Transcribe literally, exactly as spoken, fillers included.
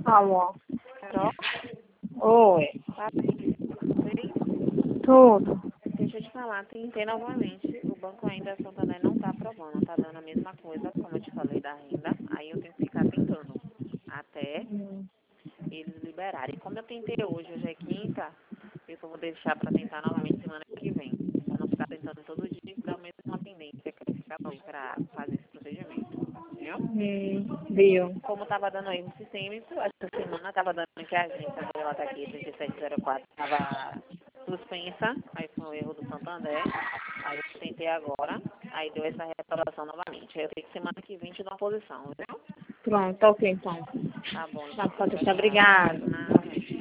Alô? Carol? Oi. Tá bem? Tudo. Deixa eu te falar, tentei novamente. O banco ainda, Santander, não tá aprovando. Tá dando a mesma coisa, como eu te falei, da renda. Aí eu tenho que ficar tentando até Hum. eles liberarem. Como eu tentei hoje, hoje é quinta, eu só vou deixar pra tentar novamente semana que vem. Pra não ficar tentando todo dia e dar mesmo uma tendência que ficar aí pra fazer esse procedimento. Entendeu? Hum. Viu? Como estava dando erro sistêmico, essa semana estava dando que a agência dela tá aqui, trinta e sete zero quatro, estava suspensa, aí foi um erro do Santander, aí eu tentei agora, aí deu essa restauração novamente. Aí eu tenho que semana que vem te dar uma posição, viu? Pronto, ok então. Tá bom, Tá, então. pode Tchau, deixar. tchau. Obrigada. Nada.